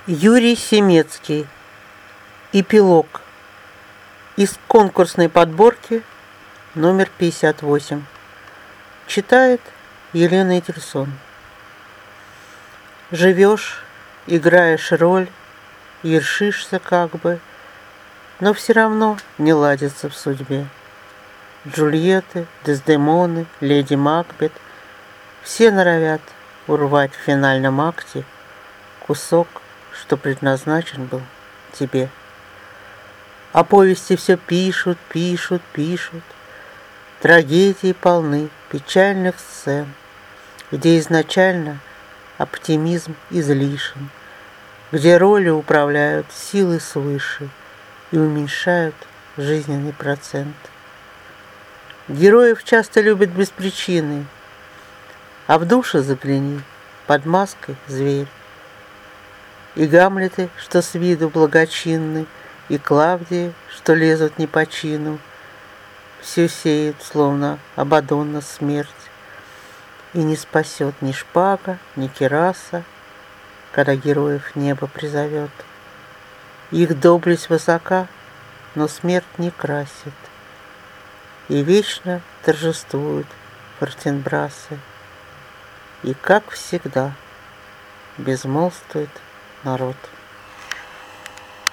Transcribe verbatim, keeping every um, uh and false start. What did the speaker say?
Юрий Семецкий. Эпилог. Из конкурсной подборки номер пятьдесят восемь. Читает Елена Этельсон. Живешь, играешь роль, ершишься как бы, но все равно не ладится в судьбе. Джульетты, Дездемоны, леди Макбет — все норовят урвать в финальном акте кусок, что предназначен был тебе. А повести все пишут, пишут, пишут. Трагедии полны печальных сцен, где изначально оптимизм излишен, где роли управляют силы свыше и уменьшают жизненный процент. Героев часто любят без причины, а в душу загляни, под маской зверь. И Гамлеты, что с виду благочинны, и Клавдии, что лезут не по чину, все сеют, словно Абаддона, смерть, и не спасет ни шпага, ни кираса, когда героев небо призовет. Их доблесть высока, но смерть не красит, и вечно торжествуют Фортенбрасы, и, как всегда, безмолвствует народ.